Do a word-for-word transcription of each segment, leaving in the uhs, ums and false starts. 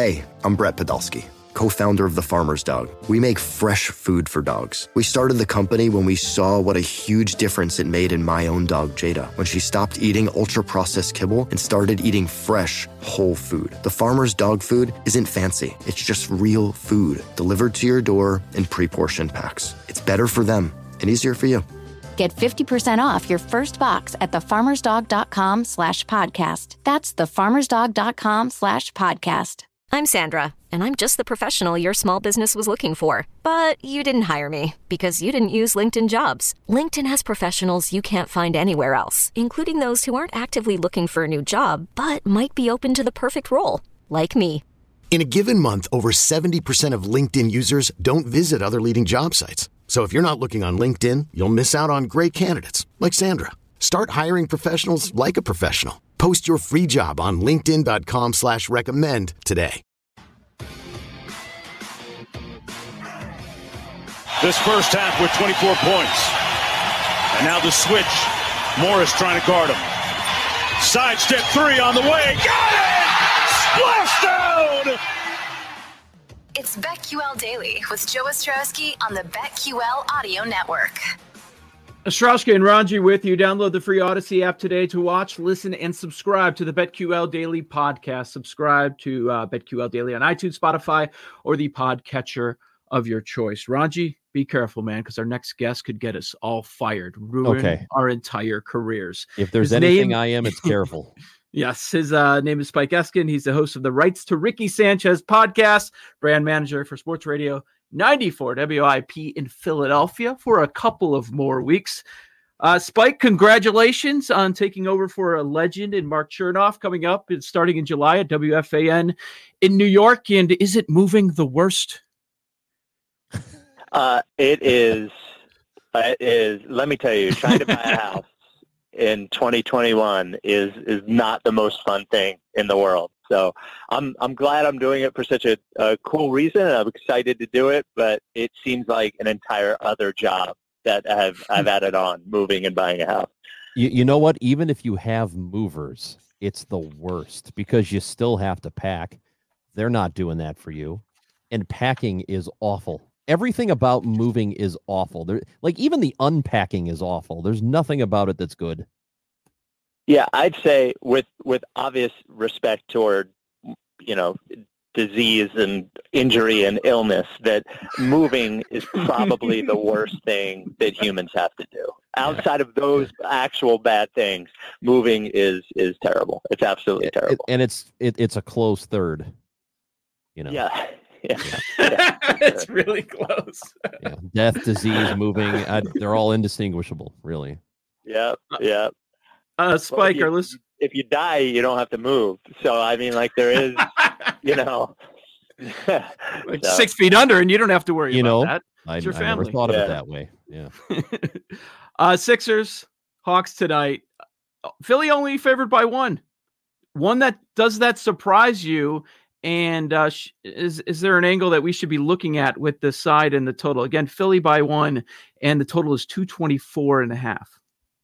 Hey, I'm Brett Podolsky, co-founder of The Farmer's Dog. We make fresh food for dogs. We started the company when we saw what a huge difference it made in my own dog, Jada, when she stopped eating ultra-processed kibble and started eating fresh, whole food. The Farmer's Dog food isn't fancy. It's just real food delivered to your door in pre-portioned packs. It's better for them and easier for you. Get fifty percent off your first box at thefarmersdog.com slash podcast. That's thefarmersdog.com slash podcast. I'm Sandra, and I'm just the professional your small business was looking for. But you didn't hire me because you didn't use LinkedIn Jobs. LinkedIn has professionals you can't find anywhere else, including those who aren't actively looking for a new job, but might be open to the perfect role, like me. In a given month, over seventy percent of LinkedIn users don't visit other leading job sites. So if you're not looking on LinkedIn, you'll miss out on great candidates like Sandra. Start hiring professionals like a professional. Post your free job on linkedin.com slash recommend today. This first half with twenty-four points. And now the switch. Morris trying to guard him. Side step three on the way. Got it! Splashdown! It's BetQL Daily with Joe Ostrowski on the BetQL Audio Network. Ostrowski and Ranji with you. Download the free Odyssey app today to watch, listen, and subscribe to the BetQL Daily podcast. Subscribe to uh, BetQL Daily on iTunes, Spotify, or the podcatcher of your choice. Ranji, be careful, man, because our next guest could get us all fired, ruin okay. our entire careers. If there's His anything name... I am, it's careful. Yes, his uh, name is Spike Eskin. He's the host of the Rights to Ricky Sanchez podcast, brand manager for Sports Radio ninety-four W I P in Philadelphia for a couple of more weeks. Uh, Spike, congratulations on taking over for a legend in Mark Chernoff coming up. It's starting in July at W F A N in New York. And is it moving the worst? Uh, it is. It is. Let me tell you, trying to buy a house in twenty twenty-one is is not the most fun thing in the world. So I'm I'm glad I'm doing it for such a, a cool reason, and I'm excited to do it. But it seems like an entire other job that I've I've added on, moving and buying a house. You you know what? Even if you have movers, it's the worst because you still have to pack. They're not doing that for you, and packing is awful. Everything about moving is awful. There, like even the unpacking is awful. There's nothing about it that's good. Yeah, I'd say with with obvious respect toward, you know, disease and injury and illness, that moving is probably the worst thing that humans have to do. Outside of those actual bad things, moving is is terrible. It's absolutely it, terrible. It, and it's it, it's a close third. You know. Yeah. Yeah, yeah. It's really close. Yeah. Death, disease, moving, I, they're all indistinguishable, really. Yeah, yeah. Uh, Spike, well, if, you, our list- if you die, you don't have to move. So, I mean, like there is, you know. like so. Six feet under, and you don't have to worry you about know, that. I, It's your I family. never thought of yeah. it that way. Yeah. uh, Sixers, Hawks tonight. Philly only favored by one. One that does that surprise you? And uh, sh- is is there an angle that we should be looking at with the side and the total? Again, Philly by one, and the total is two twenty-four and a half.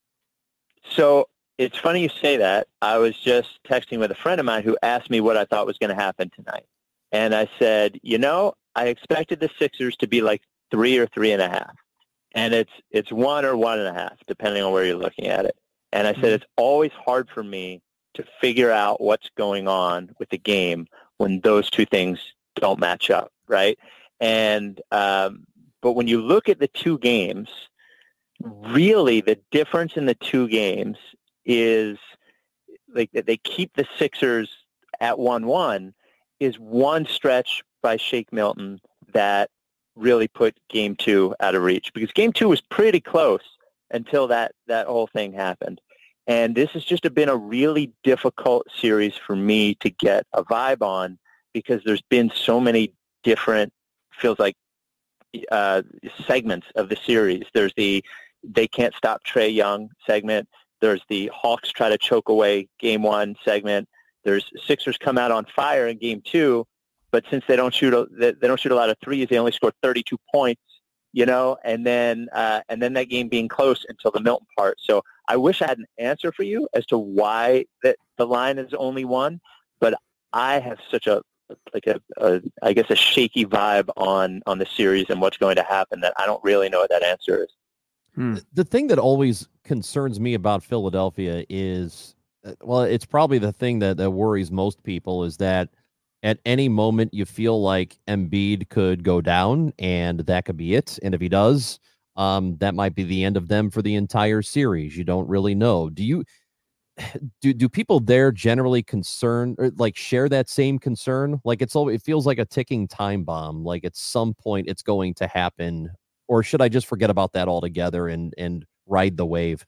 So it's funny you say that. I was just texting with a friend of mine who asked me what I thought was going to happen tonight. And I said, you know, I expected the Sixers to be like three or three and a half. And it's it's one or one and a half, depending on where you're looking at it. And I said, mm-hmm. It's always hard for me to figure out what's going on with the game when those two things don't match up, right? And um, but when you look at the two games, really the difference in the two games is like that they keep the Sixers at one one is one stretch by Shake Milton that really put game two out of reach, because game two was pretty close until that, that whole thing happened. And this has just been a really difficult series for me to get a vibe on, because there's been so many different, feels like, uh, segments of the series. There's the they can't stop Trae Young segment. There's the Hawks try to choke away game one segment. There's Sixers come out on fire in game two, but since they don't shoot a, they don't shoot a lot of threes, they only scored thirty-two points. You know, and then uh, and then that game being close until the Milton part. So I wish I had an answer for you as to why that the line is only one, but I have such a like a, a I guess a shaky vibe on on the series and what's going to happen that I don't really know what that answer is. Hmm. The thing that always concerns me about Philadelphia is, well, it's probably the thing that, that worries most people, is that at any moment you feel like Embiid could go down and that could be it. And if he does, um, that might be the end of them for the entire series. You don't really know. Do you, do, do people there generally concern or like share that same concern? Like it's all, it feels like a ticking time bomb. Like at some point it's going to happen, or should I just forget about that altogether and, and ride the wave?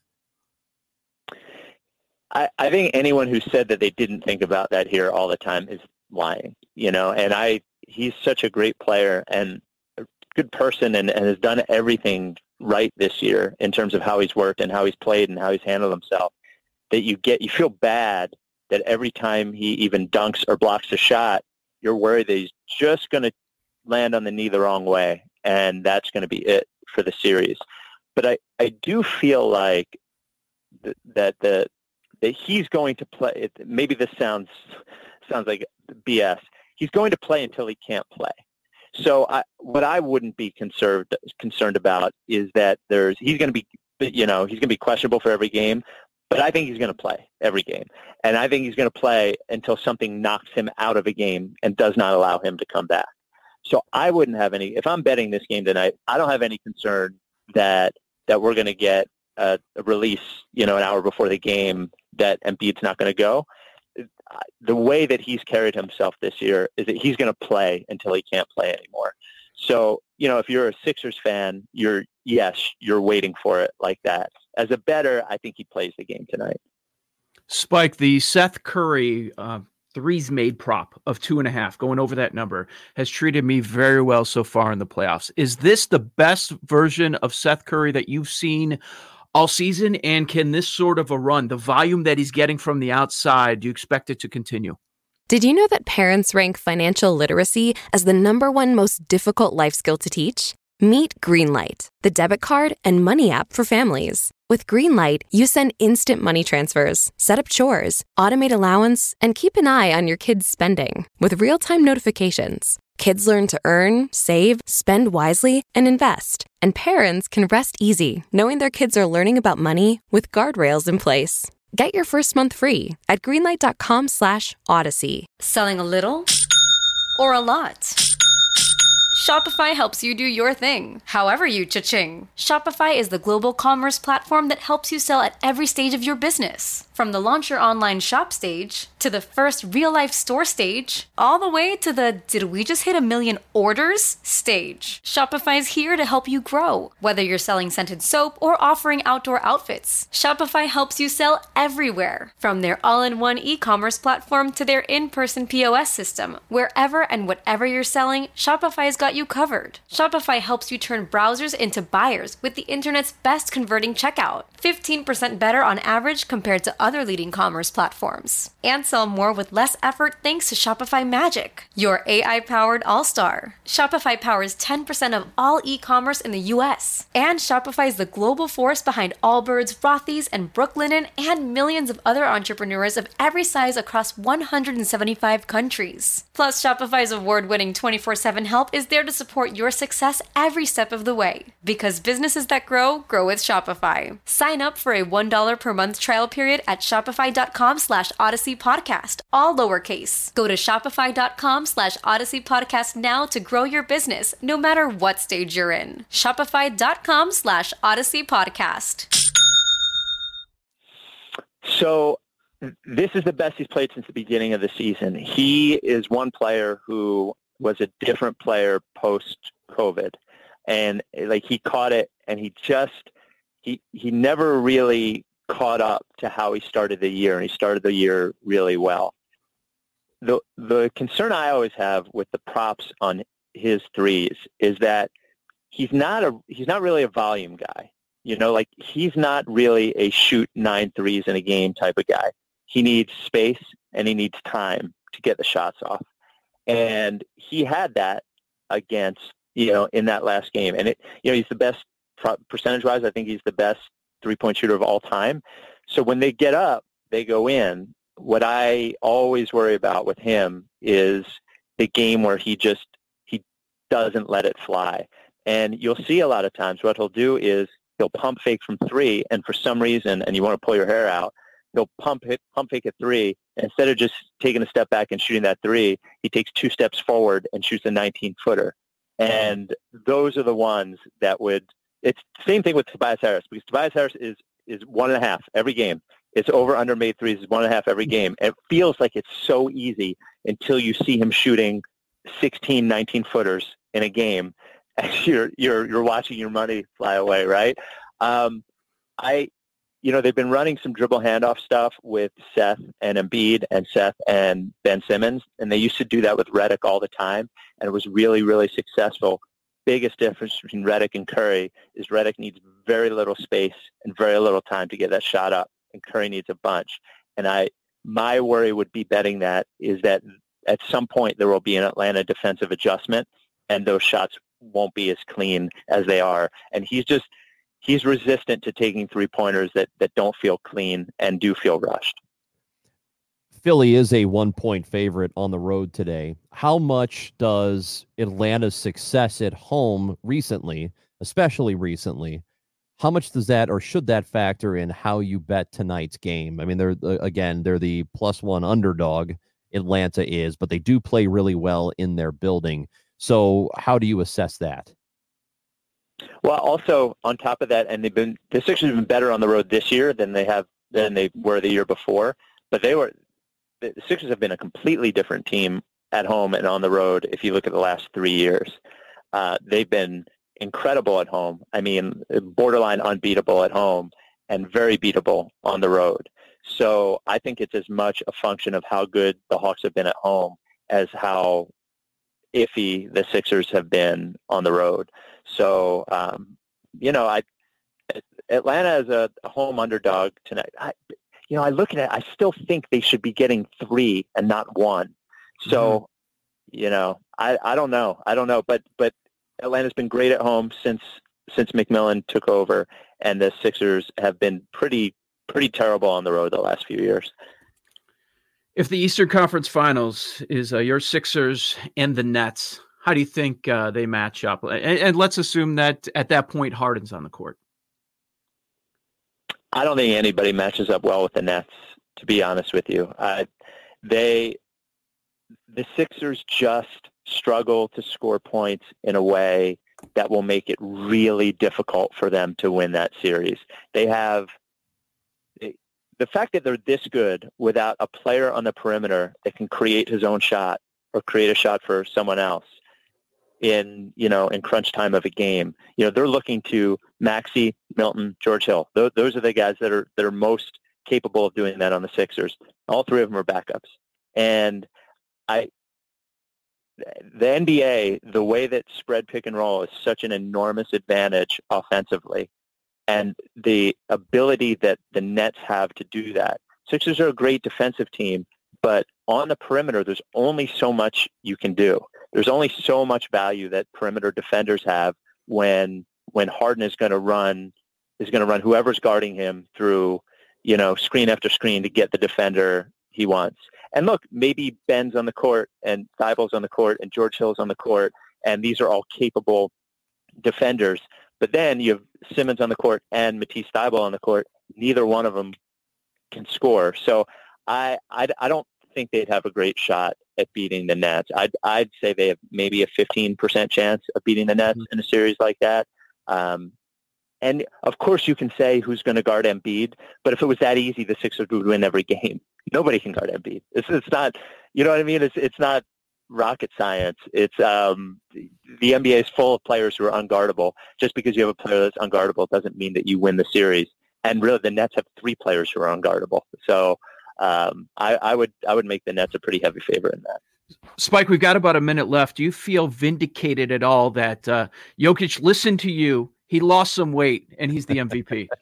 I, I think anyone who said that they didn't think about that here all the time is lying, you know, and I, he's such a great player and a good person and, and has done everything right this year in terms of how he's worked and how he's played and how he's handled himself, that you get, you feel bad that every time he even dunks or blocks a shot, you're worried that he's just going to land on the knee the wrong way. And that's going to be it for the series. But I, I do feel like th- that the, that he's going to play. It, maybe this sounds, sounds like B S. He's going to play until he can't play. So I, what I wouldn't be concerned concerned about is that there's he's going to be, you know, he's going to be questionable for every game, but I think he's going to play every game, and I think he's going to play until something knocks him out of a game and does not allow him to come back. So I wouldn't have any. If I'm betting this game tonight, I don't have any concern that that we're going to get a, a release, you know, an hour before the game that Embiid's not going to go. The way that he's carried himself this year is that he's going to play until he can't play anymore. So, you know, if you're a Sixers fan, you're, yes, you're waiting for it like that. As a bettor, I think he plays the game tonight. Spike, the Seth Curry uh, threes made prop of two and a half, going over that number, has treated me very well so far in the playoffs. Is this the best version of Seth Curry that you've seen all season? And can this sort of a run, the volume that he's getting from the outside, do you expect it to continue? Did you know that parents rank financial literacy as the number one most difficult life skill to teach? Meet Greenlight, the debit card and money app for families. With Greenlight, you send instant money transfers, set up chores, automate allowance, and keep an eye on your kids' spending with real-time notifications. Kids learn to earn, save, spend wisely, and invest. And parents can rest easy knowing their kids are learning about money with guardrails in place. Get your first month free at greenlight.com slash odyssey. Selling a little or a lot? Shopify helps you do your thing, however you cha-ching. Shopify is the global commerce platform that helps you sell at every stage of your business. From the launch your online shop stage, to the first real-life store stage, all the way to the did we just hit a million orders stage. Shopify's here to help you grow. Whether you're selling scented soap or offering outdoor outfits, Shopify helps you sell everywhere. From their all-in-one e-commerce platform to their in-person P O S system, wherever and whatever you're selling, Shopify's got you covered. Shopify helps you turn browsers into buyers with the internet's best converting checkout. fifteen percent better on average compared to other leading commerce platforms. And sell more with less effort thanks to Shopify Magic, your A I-powered all-star. Shopify powers ten percent of all e-commerce in the U S. And Shopify is the global force behind Allbirds, Rothy's, and Brooklinen, and millions of other entrepreneurs of every size across one hundred seventy-five countries. Plus, Shopify's award-winning twenty-four seven help is there to support your success every step of the way. Because businesses that grow, grow with Shopify. Sign up for a one dollar per month trial period at shopify.com slash odyssey podcast, all lowercase. Go to shopify.com slash odyssey podcast now to grow your business, no matter what stage you're in. Shopify.com slash odyssey podcast. So this is the best he's played since the beginning of the season. He is one player who was a different player post-COVID. And like he caught it and he just, he, he never really caught up to how he started the year, and he started the year really well. The the concern I always have with the props on his threes is that he's not a he's not really a volume guy. You know, like he's not really a shoot nine threes in a game type of guy. He needs space and he needs time to get the shots off. And he had that against, you know, in that last game. And it, you know, he's the best percentage wise. I think he's the best three-point shooter of all time. So when they get up, they go in. What I always worry about with him is the game where he just he doesn't let it fly. And you'll see a lot of times what he'll do is he'll pump fake from three, and for some reason, and you want to pull your hair out, he'll pump hit, pump fake a three. Instead of just taking a step back and shooting that three, he takes two steps forward and shoots a nineteen-footer. And those are the ones that would – it's the same thing with Tobias Harris, because Tobias Harris is, is one and a half every game. It's over under made threes is one and a half every game. It feels like it's so easy until you see him shooting sixteen, nineteen-footers in a game. As you're you're you're watching your money fly away, right? Um, I, you know, they've been running some dribble handoff stuff with Seth and Embiid and Seth and Ben Simmons, and they used to do that with Redick all the time, and it was really, really successful. Biggest difference between Redick and Curry is Redick needs very little space and very little time to get that shot up, and Curry needs a bunch. And I, my worry would be betting that is that at some point there will be an Atlanta defensive adjustment, and those shots won't be as clean as they are. And he's just, he's resistant to taking three-pointers that, that don't feel clean and do feel rushed. Philly is a one-point favorite on the road today. How much does Atlanta's success at home recently, especially recently, how much does that or should that factor in how you bet tonight's game? I mean, they're, again, they're the plus one underdog, Atlanta is, but they do play really well in their building. So how do you assess that? Well, also on top of that, and they've been the Sixers have been better on the road this year than they have than they were the year before. But they were the Sixers have been a completely different team at home and on the road. If you look at the last three years, uh, they've been incredible at home. I mean, borderline unbeatable at home and very beatable on the road. So I think it's as much a function of how good the Hawks have been at home as how iffy the Sixers have been on the road. So, um, you know, I Atlanta is a, a home underdog tonight. I, you know, I look at it, I still think they should be getting three and not one. So, mm-hmm. you know, I, I don't know. I don't know. But but Atlanta's been great at home since since McMillan took over, and the Sixers have been pretty pretty terrible on the road the last few years. If the Eastern Conference Finals is uh, your Sixers and the Nets, how do you think uh, they match up? And, and let's assume that at that point Harden's on the court. I don't think anybody matches up well with the Nets, to be honest with you. Uh, they, the Sixers just struggle to score points in a way that will make it really difficult for them to win that series. They have the fact that they're this good without a player on the perimeter that can create his own shot or create a shot for someone else in, you know, in crunch time of a game. You know, they're looking to Maxey, Milton, George Hill. Those, those are the guys that are that are most capable of doing that on the Sixers. All three of them are backups. And I, the N B A, the way that spread pick and roll is such an enormous advantage offensively, and the ability that the Nets have to do that. Sixers are a great defensive team, but on the perimeter, there's only so much you can do. There's only so much value that perimeter defenders have when when Harden is going to run is going to run whoever's guarding him through, you know, screen after screen to get the defender he wants. And look, maybe Ben's on the court and Thybulle's on the court and George Hill's on the court, and these are all capable defenders. But then you have Simmons on the court and Matisse Thybulle on the court. Neither one of them can score. So I, I, I don't think they'd have a great shot at beating the Nets. I'd, I'd say they have maybe a fifteen percent chance of beating the Nets in a series like that. Um, and, of course, you can say who's going to guard Embiid, but if it was that easy, the Sixers would win every game. Nobody can guard Embiid. It's, it's not, you know what I mean? It's, it's not rocket science. It's um, the N B A is full of players who are unguardable. Just because you have a player that's unguardable doesn't mean that you win the series. And really, the Nets have three players who are unguardable. So um, I, I would I would make the Nets a pretty heavy favorite in that. Spike, we've got about a minute left. Do you feel vindicated at all that uh, Jokic listened to you? He lost some weight, and he's the M V P.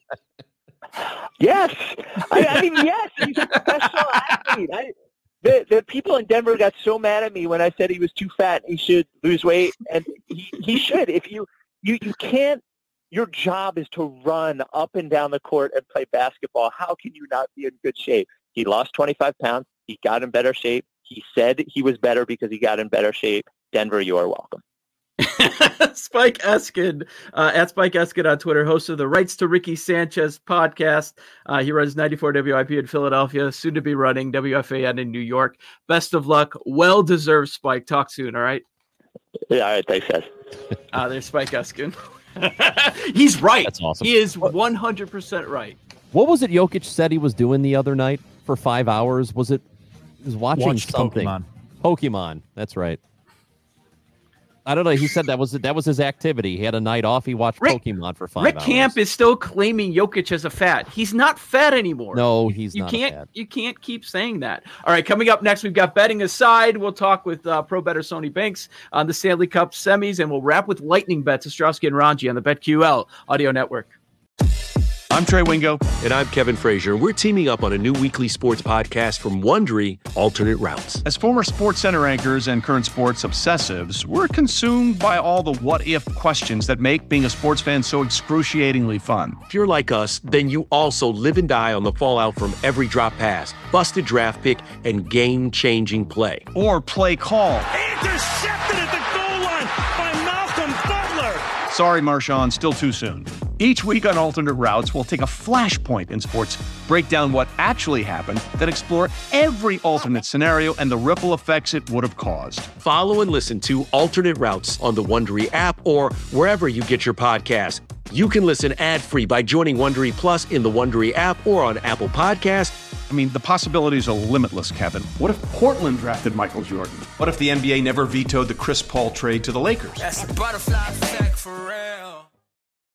Yes, I, I mean yes. He's a professional athlete. I, The, the people in Denver got so mad at me when I said he was too fat and he should lose weight, and he, he should. If you, you you can't, your job is to run up and down the court and play basketball. How can you not be in good shape? He lost twenty-five pounds. He got in better shape. He said he was better because he got in better shape. Denver, you are welcome. Spike Eskin, uh, at Spike Eskin on Twitter, host of the Rights to Ricky Sanchez podcast. Uh, he runs ninety-four W I P in Philadelphia, soon to be running W F A N in New York. Best of luck. Well-deserved, Spike. Talk soon, all right? Yeah, all right. Thanks, guys. Uh, there's Spike Eskin. He's right. That's awesome. He is one hundred percent right. What was it Jokic said he was doing the other night for five hours? Was it he was watching Watched something? Pokemon. Pokemon. That's right. I don't know. He said that was that was his activity. He had a night off. He watched Rick, Pokemon for five Rick hours. Camp is still claiming Jokic as a fat. He's not fat anymore. No, he's you not can't fat. you can't keep saying that. All right, coming up next, we've got Betting Aside. We'll talk with uh, pro bettor Sony Banks on the Stanley Cup semis, and we'll wrap with lightning bets. Ostrowski and Ranji on the BetQL Audio Network. I'm Trey Wingo. And I'm Kevin Frazier. We're teaming up on a new weekly sports podcast from Wondery, Alternate Routes. As former Sports Center anchors and current sports obsessives, we're consumed by all the what-if questions that make being a sports fan so excruciatingly fun. If you're like us, then you also live and die on the fallout from every drop pass, busted draft pick, and game-changing play. Or play call. Intercepted at the goal line by Malcolm Butler. Sorry, Marshawn, still too soon. Each week on Alternate Routes, we'll take a flashpoint in sports, break down what actually happened, then explore every alternate scenario and the ripple effects it would have caused. Follow and listen to Alternate Routes on the Wondery app or wherever you get your podcasts. You can listen ad-free by joining Wondery Plus in the Wondery app or on Apple Podcasts. I mean, the possibilities are limitless, Kevin. What if Portland drafted Michael Jordan? What if the N B A never vetoed the Chris Paul trade to the Lakers? That's a butterfly effect for real.